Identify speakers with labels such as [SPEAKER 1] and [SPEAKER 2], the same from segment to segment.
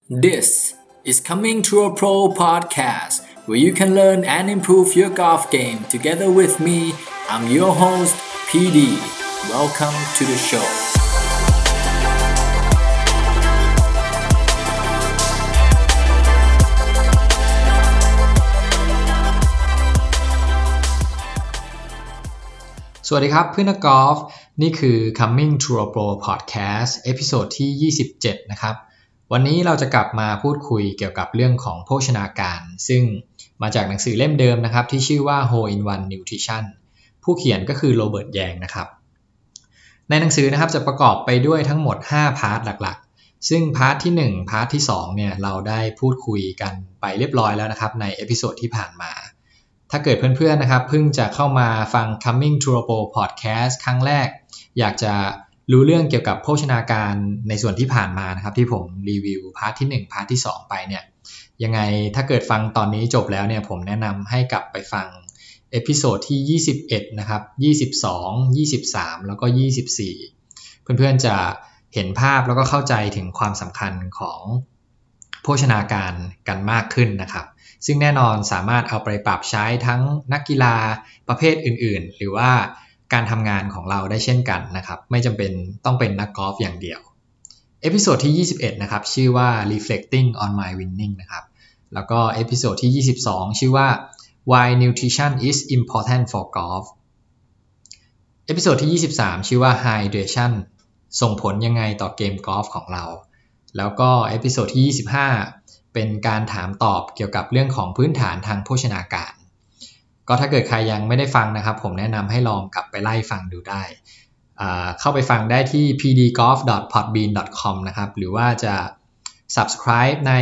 [SPEAKER 1] This is Coming to a Pro podcast, where you can learn and improve your golf game together with me. I'm your host, PD. Welcome to the show.
[SPEAKER 2] สวัสดีครับเพื่อนนักกอล์ฟนี่คือ Coming to a Pro podcast เอพิโซดที่27นะครับวันนี้เราจะกลับมาพูดคุยเกี่ยวกับเรื่องของโภชนาการซึ่งมาจากหนังสือเล่มเดิมนะครับที่ชื่อว่า Hole in One Nutrition ผู้เขียนก็คือโรเบิร์ตแยงนะครับในหนังสือนะครับจะประกอบไปด้วยทั้งหมด5พาร์ทหลักๆซึ่งพาร์ทที่1พาร์ทที่2เนี่ยเราได้พูดคุยกันไปเรียบร้อยแล้วนะครับในเอพิโซดที่ผ่านมาถ้าเกิดเพื่อนๆนะครับเพิ่งจะเข้ามาฟัง Coming to a Pro podcast ครั้งแรกอยากจะรู้เรื่องเกี่ยวกับโภชนาการในส่วนที่ผ่านมานะครับที่ผมรีวิวพาร์ทที่1พาร์ทที่2ไปเนี่ยยังไงถ้าเกิดฟังตอนนี้จบแล้วเนี่ยผมแนะนำให้กลับไปฟังเอพิโซดที่21นะครับ22 23แล้วก็24เพื่อนๆจะเห็นภาพแล้วก็เข้าใจถึงความสำคัญของโภชนาการกันมากขึ้นนะครับซึ่งแน่นอนสามารถเอาไปปรับใช้ทั้งนักกีฬาประเภทอื่นๆหรือว่าการทำงานของเราได้เช่นกันนะครับไม่จำเป็นต้องเป็นนักกอล์ฟอย่างเดียวเอพิโซดที่21นะครับชื่อว่า Reflecting on my winning นะครับแล้วก็เอพิโซดที่22ชื่อว่า Why nutrition is important for golf เอพิโซดที่23ชื่อว่า Hydration ส่งผลยังไงต่อเกมกอล์ฟของเราแล้วก็เอพิโซดที่25เป็นการถามตอบเกี่ยวกับเรื่องของพื้นฐานทางโภชนาการก็ถ้าเกิดใครยังไม่ได้ฟังนะครับผมแนะนำให้ลองกลับไปไล่ฟังดูได้เข้าไปฟังได้ที่ pdgolf.podbean.com นะครับหรือว่าจะ subscribe ใน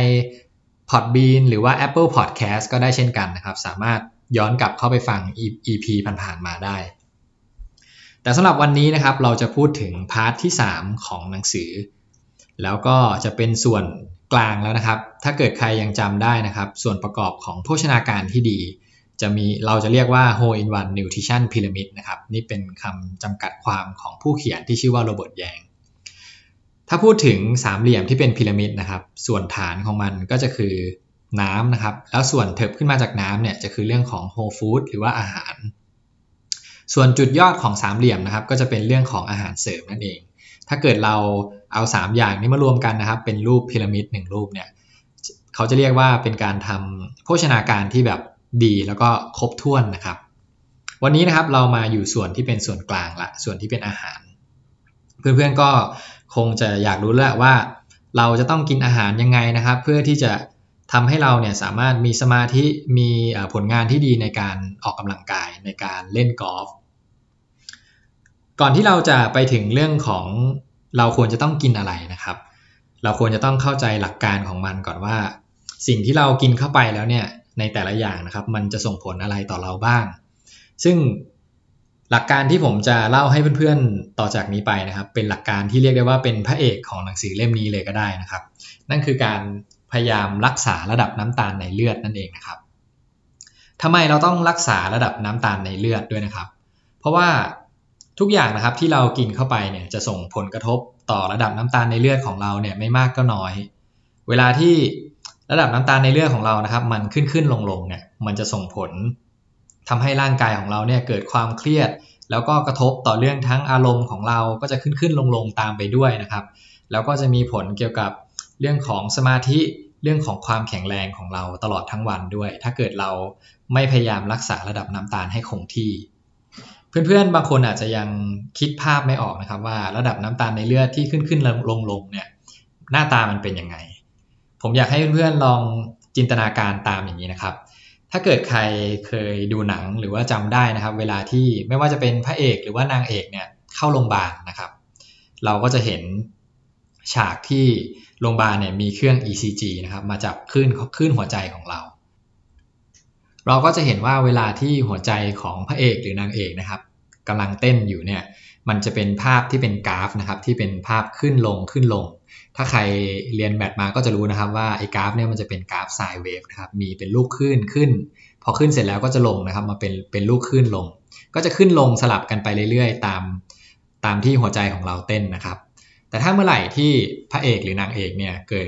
[SPEAKER 2] Podbean หรือว่า Apple Podcast ก็ได้เช่นกันนะครับสามารถย้อนกลับเข้าไปฟัง EP ผ่านๆมาได้แต่สำหรับวันนี้นะครับเราจะพูดถึงพาร์ทที่3ของหนังสือแล้วก็จะเป็นส่วนกลางแล้วนะครับถ้าเกิดใครยังจำได้นะครับส่วนประกอบของโภชนาการที่ดีเราจะเรียกว่า Hole in One Nutrition Pyramid นะครับนี่เป็นคำจำกัดความของผู้เขียนที่ชื่อว่าโรเบิร์ตแยงถ้าพูดถึงสามเหลี่ยมที่เป็นพีระมิดนะครับส่วนฐานของมันก็จะคือน้ำนะครับแล้วส่วนเถิบขึ้นมาจากน้ำเนี่ยจะคือเรื่องของ Whole Food หรือว่าอาหารส่วนจุดยอดของสามเหลี่ยมนะครับก็จะเป็นเรื่องของอาหารเสริมนั่นเองถ้าเกิดเราเอา3อย่างนี้มารวมกันนะครับเป็นรูปพีระมิด1รูปเนี่ยเขาจะเรียกว่าเป็นการทำโภชนาการที่แบบดีแล้วก็ครบถ้วนนะครับวันนี้นะครับเรามาอยู่ส่วนที่เป็นส่วนกลางละส่วนที่เป็นอาหารเพื่อนๆก็คงจะอยากรู้แล้วว่าเราจะต้องกินอาหารยังไงนะครับเพื่อที่จะทำให้เราเนี่ยสามารถมีสมาธิมีผลงานที่ดีในการออกกำลังกายในการเล่นกอล์ฟก่อนที่เราจะไปถึงเรื่องของเราควรจะต้องกินอะไรนะครับเราควรจะต้องเข้าใจหลักการของมันก่อนว่าสิ่งที่เรากินเข้าไปแล้วเนี่ยในแต่ละอย่างนะครับมันจะส่งผลอะไรต่อเราบ้างซึ่งหลักการที่ผมจะเล่าให้เพื่อนๆต่อจากนี้ไปนะครับเป็นหลักการที่เรียกได้ว่าเป็นพระเอกของหนังสือเล่มนี้เลยก็ได้นะครับนั่นคือการพยายามรักษาระดับน้ำตาลในเลือดนั่นเองนะครับทำไมเราต้องรักษาระดับน้ำตาลในเลือดด้วยนะครับเพราะว่าทุกอย่างนะครับที่เรากินเข้าไปเนี่ยจะส่งผลกระทบต่อระดับน้ำตาลในเลือดของเราเนี่ยไม่มากก็น้อยเวลาที่ระดับน้ำตาลในเลือดของเรานะครับมันขึ้นลงเนี่ยมันจะส่งผลทำให้ร่างกายของเราเนี่ยเกิดความเครียดแล้วก็กระทบต่อเรื่องทั้งอารมณ์ของเราก็จะขึ้นลงตามไปด้วยนะครับแล้วก็จะมีผลเกี่ยวกับเรื่องของสมาธิเรื่องของความแข็งแรงของเราตลอดทั้งวันด้วยถ้าเกิดเราไม่พยายามรักษาระดับน้ำตาลให้คงที่เพื่อนๆบางคนอาจจะยังคิดภาพไม่ออกนะครับว่าระดับน้ำตาลในเลือดที่ขึ้นลงเนี่ยหน้าตามันเป็นยังไงผมอยากให้เพื่อนๆลองจินตนาการตามอย่างนี้นะครับถ้าเกิดใครเคยดูหนังหรือว่าจำได้นะครับเวลาที่ไม่ว่าจะเป็นพระเอกหรือว่านางเอกเนี่ยเข้าโรงพยาบาลนะครับเราก็จะเห็นฉากที่โรงพยาบาลเนี่ยมีเครื่อง ECG นะครับมาจับคลื่นหัวใจของเราก็จะเห็นว่าเวลาที่หัวใจของพระเอกหรือนางเอกนะครับกำลังเต้นอยู่เนี่ยมันจะเป็นภาพที่เป็นกราฟนะครับที่เป็นภาพขึ้นลงถ้าใครเรียนแบดมาก็จะรู้นะครับว่าไอ้กราฟเนี่ยมันจะเป็นกราฟไซน์เวฟนะครับมีเป็นลูกขึ้นพอขึ้นเสร็จแล้วก็จะลงนะครับมาเป็นลูกขึ้นลงก็จะขึ้นลงสลับกันไปเรื่อยๆตามที่หัวใจของเราเต้นนะครับแต่ถ้าเมื่อไหร่ที่พระเอกหรือนางเอกเนี่ยเกิด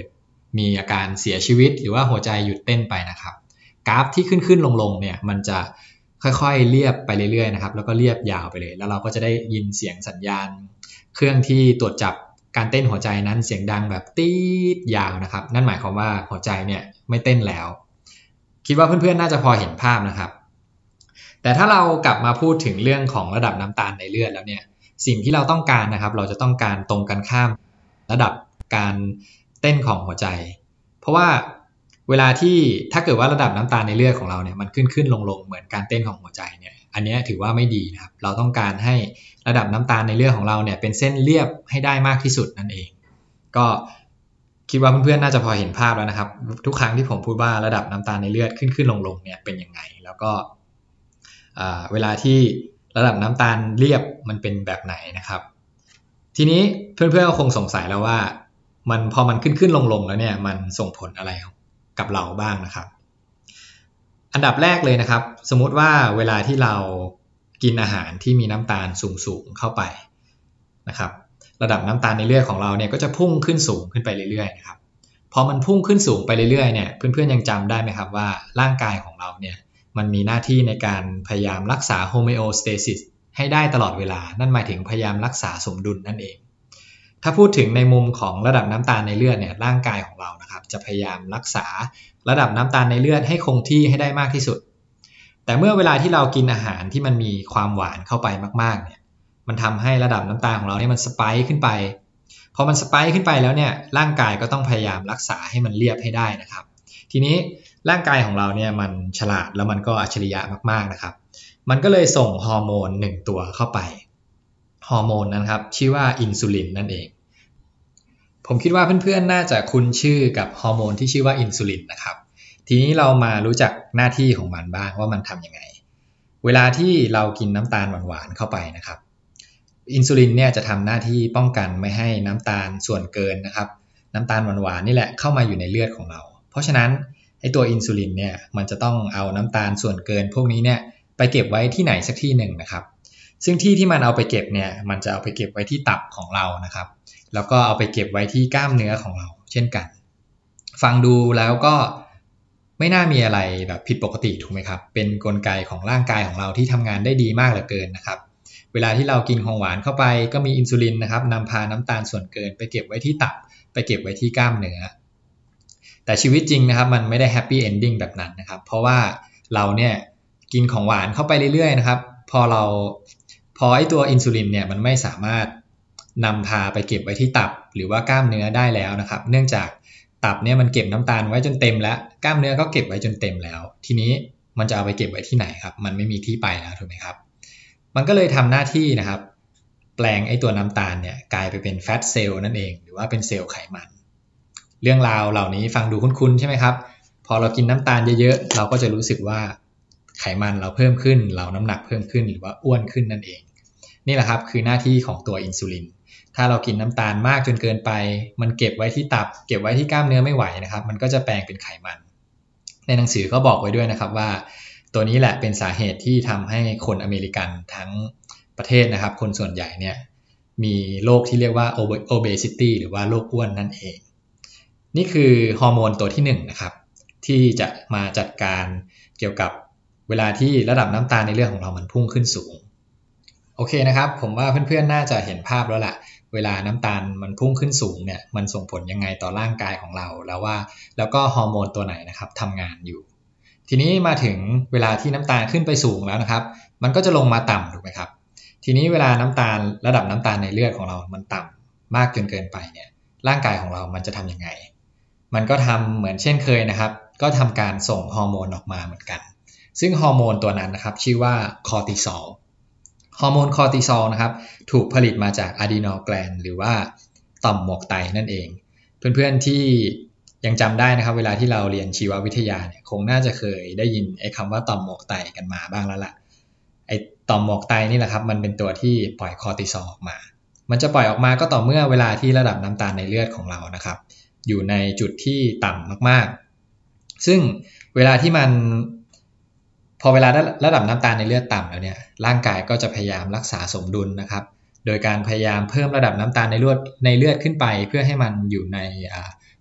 [SPEAKER 2] มีอาการเสียชีวิตหรือว่าหัวใจหยุดเต้นไปนะครับกราฟที่ขึ้นลงเนี่ยมันจะค่อยๆเรียบไปเรื่อยๆนะครับแล้วก็เรียบยาวไปเลยแล้วเราก็จะได้ยินเสียงสัญญาณเครื่องที่ตรวจจับการเต้นหัวใจนั้นเสียงดังแบบตี๊ดยาวนะครับนั่นหมายความว่าหัวใจเนี่ยไม่เต้นแล้วคิดว่าเพื่อนๆน่าจะพอเห็นภาพนะครับแต่ถ้าเรากลับมาพูดถึงเรื่องของระดับน้ำตาลในเลือดแล้วเนี่ยสิ่งที่เราต้องการนะครับเราจะต้องการตรงกันข้ามระดับการเต้นของหัวใจเพราะว่าเวลาที่ถ้าเกิดว่าระดับน้ำตาลในเลือดของเราเนี่ยมันขึ้นลงเหมือนการเต้นของหัวใจเนี่ยอันนี้ถือว่าไม่ดีนะครับเราต้องการให้ระดับน้ำตาลในเลือดของเราเนี่ยเป็นเส้นเรียบให้ได้มากที่สุดนั่นเองก็คิดว่าเพื่อนๆน่าจะพอเห็นภาพแล้วนะครับทุกครั้งที่ผมพูดว่าระดับน้ำตาลในเลือดขึ้นลงเนี่ยเป็นยังไงแล้วก็เวลาที่ระดับน้ำตาลเรียบมันเป็นแบบไหนนะครับทีนี้เพื่อนๆก็คงสงสัยแล้วว่าพอมันขึ้นลงแล้วเนี่ยมันส่งผลอะไรกับเราบ้างนะครับอันดับแรกเลยนะครับสมมุติว่าเวลาที่เรากินอาหารที่มีน้ำตาลสูงเข้าไปนะครับระดับน้ำตาลในเลือดของเราเนี่ยก็จะพุ่งขึ้นสูงขึ้นไปเรื่อยๆนะครับพอมันพุ่งขึ้นสูงไปเรื่อยๆเนี่ยเพื่อนๆยังจำได้ไหมครับว่าร่างกายของเราเนี่ยมันมีหน้าที่ในการพยายามรักษาโฮเมโอสเตซิสให้ได้ตลอดเวลานั่นหมายถึงพยายามรักษาสมดุลนั่นเองถ้าพูดถึงในมุมของระดับน้ำตาลในเลือดเนี่ยร่างกายของเรานะครับจะพยายามรักษาระดับน้ำตาลในเลือดให้คงที่ให้ได้มากที่สุดแต่เมื่อเวลาที่เรากินอาหารที่มันมีความหวานเข้าไปมากๆเนี่ยมันทำให้ระดับน้ำตาลของเราเนี่ยมันสไปค์ขึ้นไปพอมันสไปค์ขึ้นไปแล้วเนี่ยร่างกายก็ต้องพยายามรักษาให้มันเรียบให้ได้นะครับทีนี้ร่างกายของเราเนี่ยมันฉลาดแล้วมันก็อัจฉริยะมากๆนะครับมันก็เลยส่งฮอร์โมน1ตัวเข้าไปฮอร์โมนนั้นครับชื่อว่าอินซูลินนั่นเองผมคิดว่าเพื่อนๆน่าจะคุ้นชื่อกับฮอร์โมนที่ชื่อว่าอินซูลินนะครับทีนี้เรามารู้จักหน้าที่ของมันบ้างว่ามันทำยังไงเวลาที่เรากินน้ำตาลหวานๆเข้าไปนะครับอินซูลินเนี่ยจะทำหน้าที่ป้องกันไม่ให้น้ำตาลส่วนเกินนะครับน้ำตาลหวานๆนี่แหละเข้ามาอยู่ในเลือดของเราเพราะฉะนั้นไอ้ตัวอินซูลินเนี่ยมันจะต้องเอาน้ำตาลส่วนเกินพวกนี้เนี่ยไปเก็บไว้ที่ไหนสักที่หนึ่งนะครับซึ่งที่มันเอาไปเก็บเนี่ยมันจะเอาไปเก็บไว้ที่ตับของเรานะครับแล้วก็เอาไปเก็บไว้ที่กล้ามเนื้อของเราเช่นกันฟังดูแล้วก็ไม่น่ามีอะไรแบบผิดปกติถูกไหมครับเป็นกลไกของร่างกายของเราที่ทำงานได้ดีมากเหลือเกินนะครับเวลาที่เรากินของหวานเข้าไปก็มีอินซูลินนะครับนำพาน้ำตาลส่วนเกินไปเก็บไว้ที่ตับไปเก็บไว้ที่กล้ามเนื้อแต่ชีวิตจริงนะครับมันไม่ได้แฮปปี้เอนดิ้งแบบนั้นนะครับเพราะว่าเราเนี่ยกินของหวานเข้าไปเรื่อยๆนะครับพอไอ้ตัวอินซูลินเนี่ยมันไม่สามารถนำพาไปเก็บไว้ที่ตับหรือว่ากล้ามเนื้อได้แล้วนะครับเนื่องจากตับเนี่ยมันเก็บน้ำตาลไว้จนเต็มแล้วกล้ามเนื้อก็เก็บไว้จนเต็มแล้วทีนี้มันจะเอาไปเก็บไว้ที่ไหนครับมันไม่มีที่ไปแล้วถูกไหมครับมันก็เลยทำหน้าที่นะครับแปลงไอ้ตัวน้ำตาลเนี่ยกลายไปเป็นแฟตเซลล์นั่นเองหรือว่าเป็นเซลล์ไขมันเรื่องราวเหล่านี้ฟังดูคุ้นๆใช่ไหมครับพอเรากินน้ำตาลเยอะๆเราก็จะรู้สึกว่าไขมันเราเพิ่มขึ้นเราน้ำหนักเพิ่มขึ้นหรือว่าอ้วนขึ้นนั่นเองนี่แหละครับคือหน้าที่ของตัวอินซูลินถ้าเรากินน้ำตาลมากจนเกินไปมันเก็บไว้ที่ตับเก็บไว้ที่กล้ามเนื้อไม่ไหวนะครับมันก็จะแปลงเป็นไขมันในหนังสือก็บอกไว้ด้วยนะครับว่าตัวนี้แหละเป็นสาเหตุที่ทำให้คนอเมริกันทั้งประเทศนะครับคนส่วนใหญ่เนี่ยมีโรคที่เรียกว่า obesity หรือว่าโรคอ้วนนั่นเองนี่คือฮอร์โมนตัวที่1นะครับที่จะมาจัดการเกี่ยวกับเวลาที่ระดับน้ำตาลในเลือดของเรามันพุ่งขึ้นสูงโอเคนะครับผมว่าเพื่อนๆน่าจะเห็นภาพแล้วล่ะเวลาน้ำตาลมันพุ่งขึ้นสูงเนี่ยมันส่งผลยังไงต่อร่างกายของเราแล้วก็ฮอร์โมนตัวไหนนะครับทำงานอยู่ทีนี้มาถึงเวลาที่น้ำตาลขึ้นไปสูงแล้วนะครับมันก็จะลงมาต่ำถูกไหมครับทีนี้เวลาระดับน้ำตาลในเลือดของเรามันต่ำมากจนเกินไปเนี่ยร่างกายของเรามันจะทำยังไงมันก็ทำเหมือนเช่นเคยนะครับก็ทำการส่งฮอร์โมนออกมาเหมือนกันซึ่งฮอร์โมนตัวนั้นนะครับชื่อว่าคอร์ติซอลฮอร์โมนคอร์ติซอลนะครับถูกผลิตมาจากอะดรีนัลแกลนด์หรือว่าต่อมหมวกไตนั่นเองเพื่อนๆที่ยังจำได้นะครับเวลาที่เราเรียนชีววิทยาเนี่ยคงน่าจะเคยได้ยินไอ้คำว่าต่อมหมวกไตกันมาบ้างแล้วล่ะไอ้ต่อมหมวกไตนี่แหละครับมันเป็นตัวที่ปล่อยคอร์ติซอลออกมามันจะปล่อยออกมาก็ต่อเมื่อเวลาที่ระดับน้ำตาลในเลือดของเรานะครับอยู่ในจุดที่ต่ำมากๆซึ่งเวลาที่พอเวลาระดับน้ำตาลในเลือดต่ำแล้วเนี่ยร่างกายก็จะพยายามรักษาสมดุลนะครับโดยการพยายามเพิ่มระดับน้ำตาลในเลือดขึ้นไปเพื่อให้มันอยู่ใน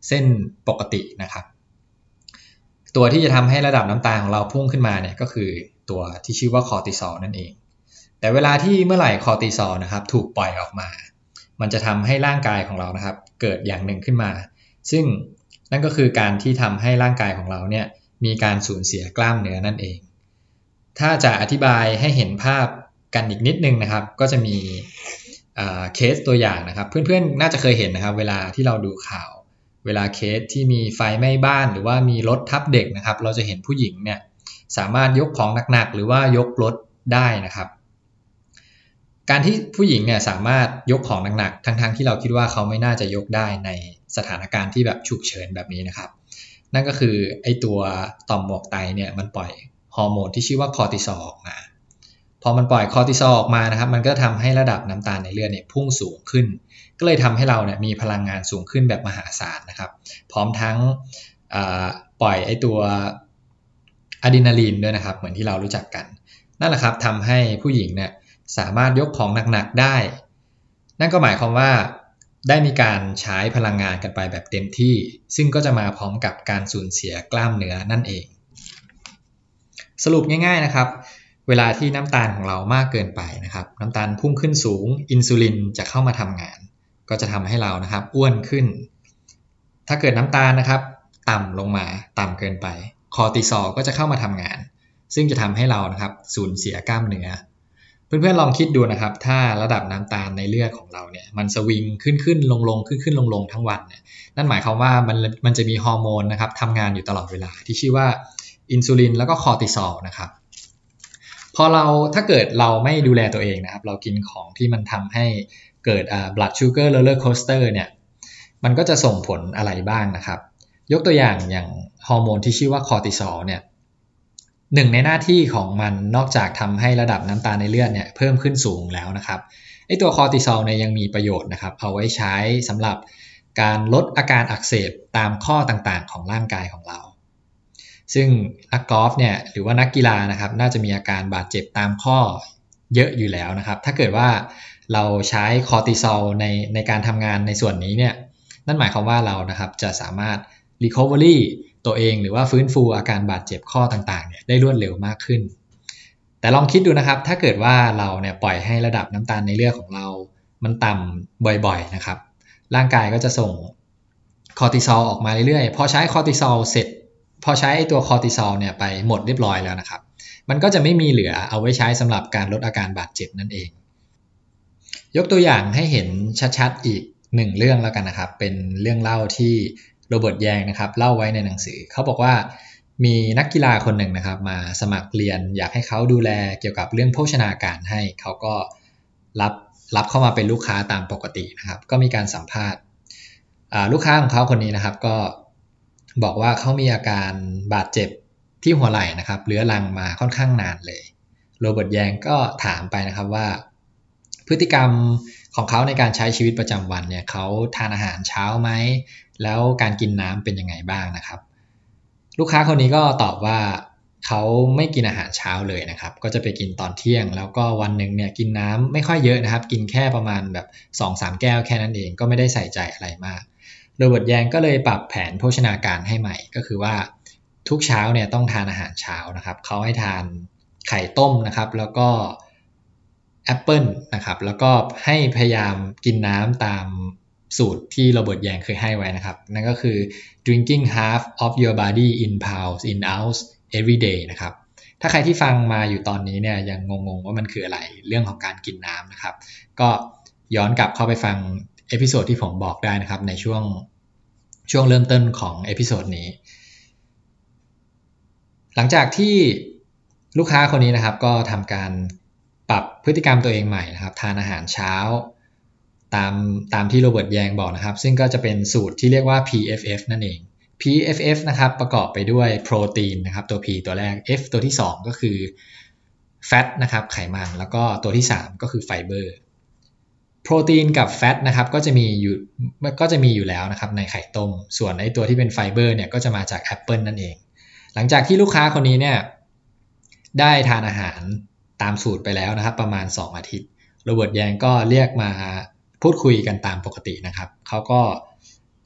[SPEAKER 2] เส้นปกตินะครับตัวที่จะทำให้ระดับน้ำตาลของเราพุ่งขึ้นมาเนี่ยก็คือตัวที่ชื่อว่าคอร์ติซอลนั่นเองแต่เวลาที่เมื่อไหร่คอร์ติซอลนะครับถูกปล่อยออกมามันจะทำให้ร่างกายของเรานะครับเกิดอย่างหนึ่งขึ้นมาซึ่งนั่นก็คือการที่ทำให้ร่างกายของเราเนี่ยมีการสูญเสียกล้ามเนื้อนั่นเองถ้าจะอธิบายให้เห็นภาพกันอีกนิดนึงนะครับก็จะมีเคสตัวอย่างนะครับเพื่อนๆน่าจะเคยเห็นนะครับเวลาที่เราดูข่าวเวลาเคสที่มีไฟไหม้บ้านหรือว่ามีรถทับเด็กนะครับเราจะเห็นผู้หญิงเนี่ยสามารถยกของหนักๆหรือว่ายกรถได้นะครับการที่ผู้หญิงเนี่ยสามารถยกของหนักๆทั้งๆที่เราคิดว่าเขาไม่น่าจะยกได้ในสถานการณ์ที่แบบฉุกเฉินแบบนี้นะครับนั่นก็คือไอตัวต่อมหมวกไตเนี่ยมันปล่อยฮอร์โมนที่ชื่อว่าคอร์ติซอลออกมาพอมันปล่อยคอร์ติซอลออกมานะครับมันก็ทำให้ระดับน้ำตาลในเลือดเนี่ยพุ่งสูงขึ้นก็เลยทำให้เราเนี่ยมีพลังงานสูงขึ้นแบบมหาศาลนะครับพร้อมทั้งปล่อยไอตัวอะดรีนาลีนด้วยนะครับเหมือนที่เรารู้จักกันนั่นแหละครับทำให้ผู้หญิงเนี่ยสามารถยกของหนักๆได้นั่นก็หมายความว่าได้มีการใช้พลังงานกันไปแบบเต็มที่ซึ่งก็จะมาพร้อมกับการสูญเสียกล้ามเนื้อนั่นเองสรุปง่ายๆนะครับเวลาที่น้ำตาลของเรามากเกินไปนะครับน้ำตาลพุ่งขึ้นสูงอินซูลินจะเข้ามาทำงานก็จะทำให้เรานะครับอ้วนขึ้นถ้าเกิดน้ำตาลนะครับต่ำลงมาต่ำเกินไปคอร์ติซอลก็จะเข้ามาทำงานซึ่งจะทำให้เรานะครับสูญเสียกล้ามเนื้อเพื่อนๆลองคิดดูนะครับถ้าระดับน้ำตาลในเลือดของเราเนี่ยมันสวิงขึ้นลงขึ้นลงทั้งวันเนี่ยนั่นหมายความว่ามันจะมีฮอร์โมนนะครับทำงานอยู่ตลอดเวลาที่ชื่อว่าอินซูลินแล้วก็คอร์ติซอลนะครับพอถ้าเกิดเราไม่ดูแลตัวเองนะครับเรากินของที่มันทำให้เกิดblood sugar roller coaster เนี่ยมันก็จะส่งผลอะไรบ้างนะครับยกตัวอย่างฮอร์โมนที่ชื่อว่าคอร์ติซอลเนี่ยหนึ่งในหน้าที่ของมันนอกจากทำให้ระดับน้ำตาลในเลือดเนี่ยเพิ่มขึ้นสูงแล้วนะครับไอตัวคอร์ติซอลเนี่ยยังมีประโยชน์นะครับเอาไว้ใช้สำหรับการลดอาการอักเสบตามข้อต่างๆของร่างกายของเราซึ่งนักกอล์ฟเนี่ยหรือว่านักกีฬานะครับน่าจะมีอาการบาดเจ็บตามข้อเยอะอยู่แล้วนะครับถ้าเกิดว่าเราใช้คอร์ติซอลในการทำงานในส่วนนี้เนี่ยนั่นหมายความว่าเรานะครับจะสามารถ recovery ตัวเองหรือว่าฟื้นฟูอาการบาดเจ็บข้อต่างๆเนี่ยได้รวดเร็วมากขึ้นแต่ลองคิดดูนะครับถ้าเกิดว่าเราเนี่ยปล่อยให้ระดับน้ำตาลในเลือดของเรามันต่ำบ่อยๆนะครับร่างกายก็จะส่งคอร์ติซอลออกมาเรื่อยๆพอใช้คอร์ติซอลเสร็จพอใช้ตัวคอร์ติซอลเนี่ยไปหมดเรียบร้อยแล้วนะครับมันก็จะไม่มีเหลือเอาไว้ใช้สำหรับการลดอาการบาดเจ็บนั่นเองยกตัวอย่างให้เห็นชัดๆอีกหนึ่งเรื่องแล้วกันนะครับเป็นเรื่องเล่าที่โรเบิร์ตแยงนะครับเล่าไว้ในหนังสือเขาบอกว่ามีนักกีฬาคนหนึ่งนะครับมาสมัครเรียนอยากให้เขาดูแลเกี่ยวกับเรื่องโภชนาการให้เขาก็รับเข้ามาเป็นลูกค้าตามปกตินะครับก็มีการสัมภาษณ์ลูกค้าของเขาคนนี้นะครับก็บอกว่าเขามีอาการบาดเจ็บที่หัวไหล่นะครับเรื้อรังมาค่อนข้างนานเลยโรเบิร์ตแยงก็ถามไปนะครับว่าพฤติกรรมของเขาในการใช้ชีวิตประจำวันเนี่ยเขาทานอาหารเช้าไหมแล้วการกินน้ำเป็นยังไงบ้างนะครับลูกค้าคนนี้ก็ตอบว่าเขาไม่กินอาหารเช้าเลยนะครับก็จะไปกินตอนเที่ยงแล้วก็วันหนึ่งเนี่ยกินน้ำไม่ค่อยเยอะนะครับกินแค่ประมาณแบบ 2-3 แก้วแค่นั้นเองก็ไม่ได้ใส่ใจอะไรมากโรเบิร์ตแยงก็เลยปรับแผนโภชนาการให้ใหม่ก็คือว่าทุกเช้าเนี่ยต้องทานอาหารเช้านะครับเขาให้ทานไข่ต้มนะครับแล้วก็แอปเปิลนะครับแล้วก็ให้พยายามกินน้ำตามสูตรที่โรเบิร์ตแยงเคยให้ไว้นะครับนั่นก็คือ drinking half of your body in pounds in ounce every day นะครับถ้าใครที่ฟังมาอยู่ตอนนี้เนี่ยยังงงว่ามันคืออะไรเรื่องของการกินน้ำนะครับก็ย้อนกลับเข้าไปฟังเอพิโซดที่ผมบอกได้นะครับในช่วงเริ่มต้นของเอพิโซดนี้หลังจากที่ลูกค้าคนนี้นะครับก็ทำการปรับพฤติกรรมตัวเองใหม่นะครับทานอาหารเช้าตามที่โรเบิร์ตแยงบอกนะครับซึ่งก็จะเป็นสูตรที่เรียกว่า PFF นั่นเอง PFF นะครับประกอบไปด้วยโปรตีนนะครับตัว P ตัวแรก F ตัวที่2ก็คือ Fat นะครับไขมันแล้วก็ตัวที่3ก็คือไฟเบอร์โปรตีนกับแฟตนะครับก็จะมีอยู่แล้วนะครับในไข่ต้มส่วนไอ้ตัวที่เป็นไฟเบอร์เนี่ยก็จะมาจากแอปเปิลนั่นเองหลังจากที่ลูกค้าคนนี้เนี่ยได้ทานอาหารตามสูตรไปแล้วนะครับประมาณ2อาทิตย์โรเบิร์ตแยงก็เรียกมาพูดคุยกันตามปกตินะครับเขาก็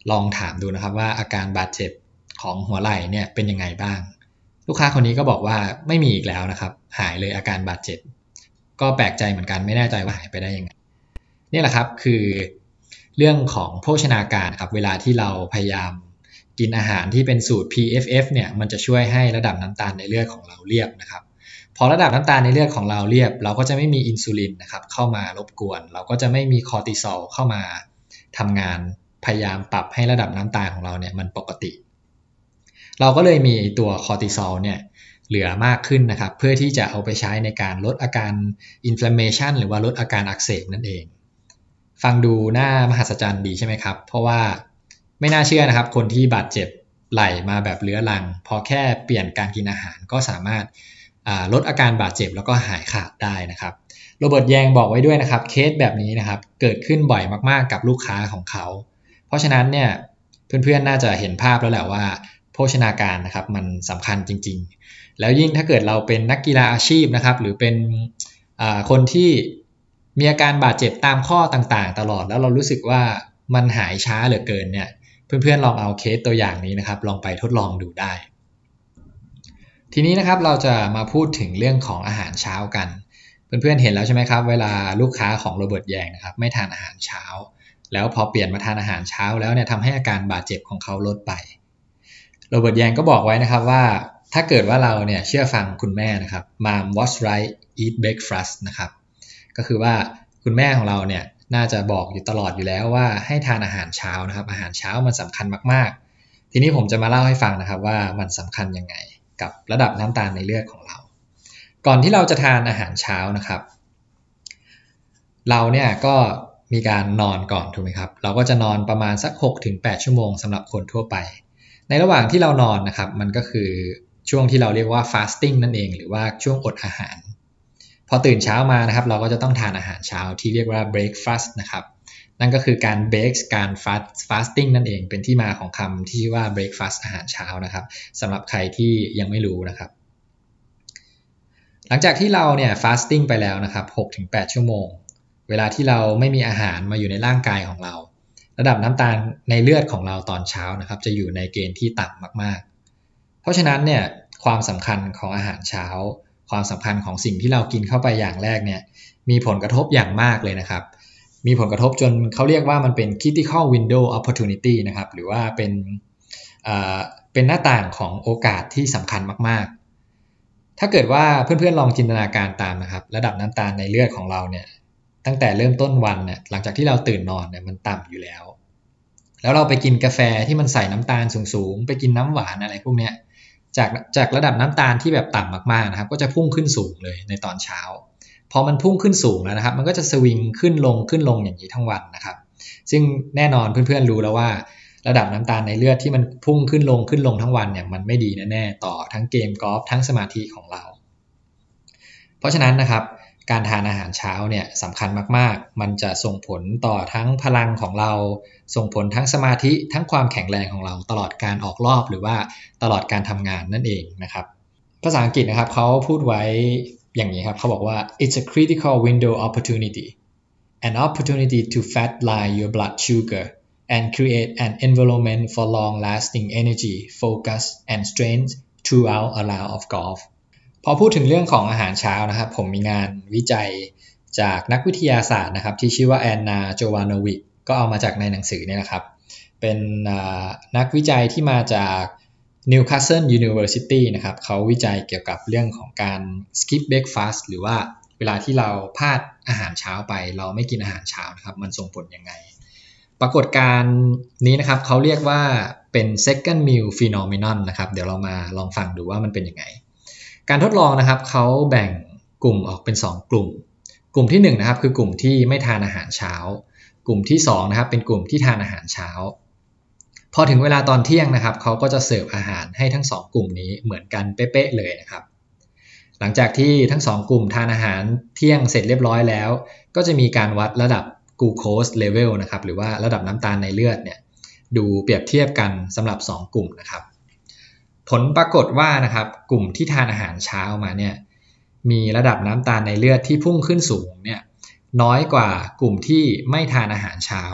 [SPEAKER 2] ลองถามดูนะครับว่าอาการบาดเจ็บของหัวไหล่เนี่ยเป็นยังไงบ้างลูกค้าคนนี้ก็บอกว่าไม่มีอีกแล้วนะครับหายเลยอาการบาดเจ็บก็แปลกใจเหมือนกันไม่แน่ใจว่าหายไปได้ยังไงนี่แหละครับคือเรื่องของโภชนาการครับเวลาที่เราพยายามกินอาหารที่เป็นสูตร PFF เนี่ยมันจะช่วยให้ระดับน้ำตาลในเลือดของเราเรียบนะครับพอระดับน้ำตาลในเลือดของเราเรียบเราก็จะไม่มีอินซูลินนะครับเข้ามารบกวนเราก็จะไม่มีคอร์ติซอลเข้ามาทำงานพยายามปรับให้ระดับน้ำตาลของเราเนี่ยมันปกติเราก็เลยมีตัวคอร์ติซอลเนี่ยเหลือมากขึ้นนะครับเพื่อที่จะเอาไปใช้ในการลดอาการอินฟลามเมชันหรือว่าลดอาการอักเสบนั่นเองฟังดูน่ามหัศจรรย์ดีใช่ไหมครับเพราะว่าไม่น่าเชื่อนะครับคนที่บาดเจ็บไหล่มาแบบเรื้อรังพอแค่เปลี่ยนการกินอาหารก็สามารถลดอาการบาดเจ็บแล้วก็หายขาดได้นะครับโรเบิร์ตแยงบอกไว้ด้วยนะครับเคสแบบนี้นะครับเกิดขึ้นบ่อยมากๆกับลูกค้าของเขาเพราะฉะนั้นเนี่ยเพื่อนๆน่าจะเห็นภาพแล้วแหละว่าโภชนาการนะครับมันสำคัญจริงๆแล้วยิ่งถ้าเกิดเราเป็นนักกีฬาอาชีพนะครับหรือเป็นคนที่มีอาการบาดเจ็บตามข้อต่างๆตลอดแล้วเรารู้สึกว่ามันหายช้าเหลือเกินเนี่ยเพื่อนๆลองเอาเคสตัวอย่างนี้นะครับลองไปทดลองดูได้ทีนี้นะครับเราจะมาพูดถึงเรื่องของอาหารเช้ากันเพื่อนๆเห็นแล้วใช่ไหมครับเวลาลูกค้าของโรเบิร์ตแยงนะครับไม่ทานอาหารเช้าแล้วพอเปลี่ยนมาทานอาหารเช้าแล้วเนี่ยทำให้อาการบาดเจ็บของเขาลดไปโรเบิร์ตแยงก็บอกไว้นะครับว่าถ้าเกิดว่าเราเนี่ยเชื่อฟังคุณแม่นะครับ Mom was right eat breakfast นะครับก็คือว่าคุณแม่ของเราเนี่ยน่าจะบอกอยู่ตลอดอยู่แล้วว่าให้ทานอาหารเช้านะครับอาหารเช้ามันสำคัญมากๆทีนี้ผมจะมาเล่าให้ฟังนะครับว่ามันสำคัญยังไงกับระดับน้ำตาลในเลือดของเราก่อนที่เราจะทานอาหารเช้านะครับเราเนี่ยก็มีการนอนก่อนถูกไหมครับเราก็จะนอนประมาณสัก 6-8 ชั่วโมงสำหรับคนทั่วไปในระหว่างที่เรานอนนะครับมันก็คือช่วงที่เราเรียกว่า fasting นั่นเองหรือว่าช่วงอดอาหารพอตื่นเช้ามานะครับเราก็จะต้องทานอาหารเช้าที่เรียกว่า breakfast นะครับนั่นก็คือการ break การ fasting นั่นเองเป็นที่มาของคำที่ชื่อว่า breakfast อาหารเช้านะครับสำหรับใครที่ยังไม่รู้นะครับหลังจากที่เราเนี่ย fasting ไปแล้วนะครับ 6-8 ชั่วโมงเวลาที่เราไม่มีอาหารมาอยู่ในร่างกายของเราระดับน้ำตาลในเลือดของเราตอนเช้านะครับจะอยู่ในเกณฑ์ที่ต่ำมากๆเพราะฉะนั้นเนี่ยความสำคัญของอาหารเช้าความสำคัญของสิ่งที่เรากินเข้าไปอย่างแรกเนี่ยมีผลกระทบอย่างมากเลยนะครับมีผลกระทบจนเขาเรียกว่ามันเป็น critical window opportunity นะครับหรือว่าเป็นหน้าต่างของโอกาสที่สำคัญมากๆถ้าเกิดว่าเพื่อนๆลองจินตนาการตามนะครับระดับน้ำตาลในเลือดของเราเนี่ยตั้งแต่เริ่มต้นวันเนี่ยหลังจากที่เราตื่นนอนเนี่ยมันต่ำอยู่แล้วเราไปกินกาแฟที่มันใส่น้ำตาลสูงๆไปกินน้ำหวานอะไรพวกเนี้ยจากระดับน้ำตาลที่แบบต่ำมากๆนะครับก็จะพุ่งขึ้นสูงเลยในตอนเช้าพอมันพุ่งขึ้นสูงแล้วนะครับมันก็จะสวิงขึ้นลงอย่างนี้ทั้งวันนะครับซึ่งแน่นอนเพื่อนๆรู้แล้วว่าระดับน้ำตาลในเลือดที่มันพุ่งขึ้นลงทั้งวันเนี่ยมันไม่ดีแน่ๆต่อทั้งเกมกอล์ฟทั้งสมาธิของเราเพราะฉะนั้นนะครับการทานอาหารเช้าเนี่ยสำคัญมากๆมันจะส่งผลต่อทั้งพลังของเราส่งผลทั้งสมาธิทั้งความแข็งแรงของเราตลอดการออกรอบหรือว่าตลอดการทำงานนั่นเองนะครับภาษาอังกฤษนะครับเขาพูดไว้อย่างนี้ครับเขาบอกว่า it's a critical window opportunity an opportunity to flatline your blood sugar and create an environment for long-lasting energy focus and strength throughout a round of golfพอพูดถึงเรื่องของอาหารเช้านะครับผมมีงานวิจัยจากนักวิทยาศาสตร์นะครับที่ชื่อว่าแอนนาโจวานวิกก็เอามาจากในหนังสือเนี่ยนะครับเป็นนักวิจัยที่มาจาก Newcastle University นะครับเขาวิจัยเกี่ยวกับเรื่องของการ skip breakfast หรือว่าเวลาที่เราพลาดอาหารเช้าไปเราไม่กินอาหารเช้านะครับมันส่งผลยังไงปรากฏการณ์นี้นะครับเขาเรียกว่าเป็น second meal phenomenon นะครับเดี๋ยวเรามาลองฟังดูว่ามันเป็นยังไงการทดลองนะครับเขาแบ่งกลุ่มออกเป็น2กลุ่มที่1นะครับคือกลุ่มที่ไม่ทานอาหารเช้ากลุ่มที่2นะครับเป็นกลุ่มที่ทานอาหารเช้าพอถึงเวลาตอนเที่ยงนะครับเขาก็จะเสิร์ฟอาหารให้ทั้ง2กลุ่มนี้เหมือนกันเป๊ะๆเลยนะครับหลังจากที่ทั้ง2กลุ่มทานอาหารเที่ยงเสร็จเรียบร้อยแล้วก็จะมีการวัดระดับกลูโคสเลเวลนะครับหรือว่าระดับน้ำตาลในเลือดเนี่ยดูเปรียบเทียบกันสำหรับ2กลุ่มนะครับผลปรากฏว่านะครับกลุ่มที่ทานอาหารเช้ามาเนี่ยมีระดับน้ำตาลในเลือดที่พุ่งขึ้นสูงเนี่ยน้อยกว่ากลุ่มที่ไม่ทานอาหารเช้า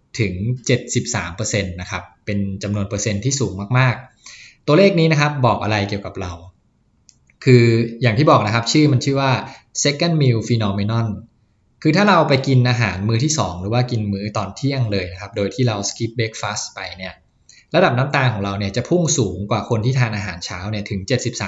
[SPEAKER 2] ถึง 73% นะครับเป็นจำนวนเปอร์เซ็นต์ที่สูงมากๆตัวเลขนี้นะครับบอกอะไรเกี่ยวกับเราคืออย่างที่บอกนะครับชื่อว่า second meal phenomenon คือถ้าเราไปกินอาหารมื้อที่2หรือว่ากินมื้อตอนเที่ยงเลยนะครับโดยที่เรา skip breakfast ไปเนี่ยระดับน้ำตาลของเราเนี่ยจะพุ่งสูงกว่าคนที่ทานอาหารเช้าเนี่ยถึง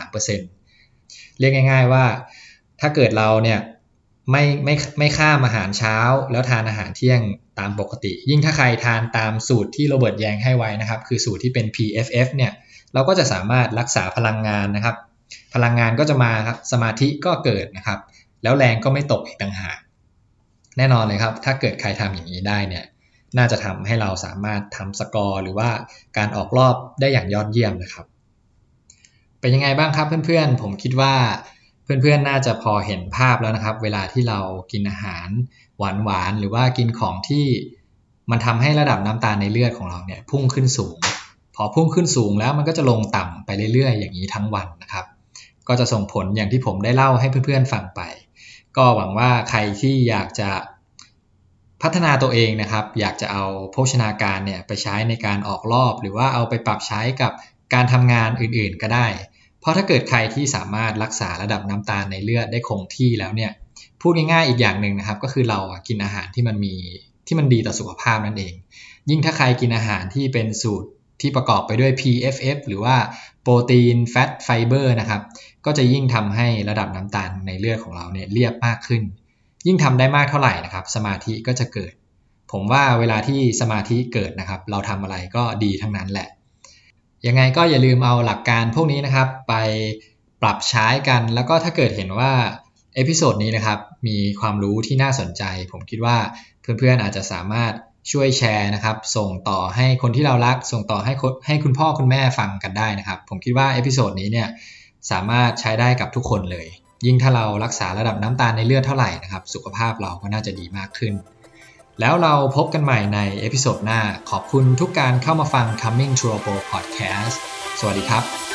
[SPEAKER 2] 73% เรียกง่ายๆว่าถ้าเกิดเราเนี่ยไม่ข้ามอาหารเช้าแล้วทานอาหารเที่ยงตามปกติยิ่งถ้าใครทานตามสูตรที่โรเบิร์ตแยงให้ไว้นะครับคือสูตรที่เป็น PFF เนี่ยเราก็จะสามารถรักษาพลังงานนะครับพลังงานก็จะมาครับสมาธิก็เกิดนะครับแล้วแรงก็ไม่ตกอีกต่างหากแน่นอนเลยครับถ้าเกิดใครทำอย่างนี้ได้เนี่ยน่าจะทำให้เราสามารถทำสกอร์หรือว่าการออกรอบได้อย่างยอดเยี่ยมนะครับเป็นยังไงบ้างครับเพื่อนๆผมคิดว่าเพื่อนๆน่าจะพอเห็นภาพแล้วนะครับเวลาที่เรากินอาหารหวานๆหรือว่ากินของที่มันทำให้ระดับน้ำตาลในเลือดของเราเนี่ยพุ่งขึ้นสูงพอพุ่งขึ้นสูงแล้วมันก็จะลงต่ำไปเรื่อยๆอย่างนี้ทั้งวันนะครับก็จะส่งผลอย่างที่ผมได้เล่าให้เพื่อนๆฟังไปก็หวังว่าใครที่อยากจะพัฒนาตัวเองนะครับอยากจะเอาโภชนาการเนี่ยไปใช้ในการออกรอบหรือว่าเอาไปปรับใช้กับการทำงานอื่นๆก็ได้เพราะถ้าเกิดใครที่สามารถรักษาระดับน้ำตาลในเลือดได้คงที่แล้วเนี่ยพูดง่ายๆอีกอย่างหนึ่งนะครับก็คือเรากินอาหารที่มันดีต่อสุขภาพนั่นเองยิ่งถ้าใครกินอาหารที่เป็นสูตรที่ประกอบไปด้วย PFF หรือว่าโปรตีนแฟตไฟเบอร์นะครับก็จะยิ่งทำให้ระดับน้ำตาลในเลือดของเราเนี่ยเรียบมากขึ้นยิ่งทำได้มากเท่าไหร่นะครับสมาธิก็จะเกิดผมว่าเวลาที่สมาธิเกิดนะครับเราทำอะไรก็ดีทั้งนั้นแหละยังไงก็อย่าลืมเอาหลักการพวกนี้นะครับไปปรับใช้กันแล้วก็ถ้าเกิดเห็นว่าเอพิโซดนี้นะครับมีความรู้ที่น่าสนใจผมคิดว่าเพื่อนๆอาจจะสามารถช่วยแชร์นะครับส่งต่อให้คนที่เรารักส่งต่อให้คุณพ่อคุณแม่ฟังกันได้นะครับผมคิดว่าเอพิโซดนี้เนี่ยสามารถใช้ได้กับทุกคนเลยยิ่งถ้าเรารักษาระดับน้ำตาลในเลือดเท่าไหร่นะครับสุขภาพเราก็น่าจะดีมากขึ้นแล้วเราพบกันใหม่ในเอพิโซดหน้าขอบคุณทุกการเข้ามาฟัง Coming to a Pro Podcast สวัสดีครับ